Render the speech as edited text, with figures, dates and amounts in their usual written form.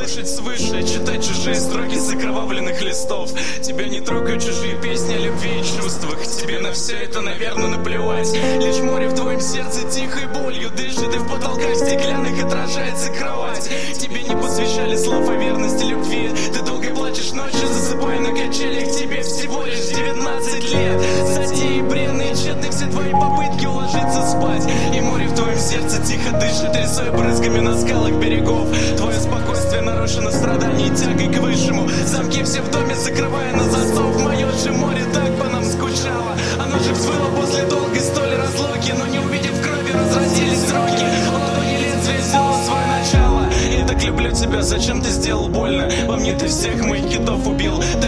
слышать свыше, читать чужие строки с окровавленных листов. Тебя не трогают чужие песни о любви и чувствах. Тебе на все это, наверное, наплевать. Лишь море в твоем сердце тихой болью дышит, и в потолках стеклянных отражается кровать. Тебе не посвящали слов о верности любви. Ты долго плачешь ночью, засыпая на качелях. Тебе всего лишь 19 лет. Затеи бренные, тщетны все твои попытки уложиться спать. И море в твоем сердце тихо дышит, рисуя брызгами на скалах берегов. Твое спокойствие нарушено страданием и тягой к высшему. Замки все в доме закрывая на засов. Мое же море так по нам скучало. Оно же взвыло после долгой столь разлуки. Но не увидев крови, разразились руки. Ладони лезвие взяло свое начало. Я так люблю тебя, зачем ты сделал больно? Во мне ты всех моих китов убил. Ты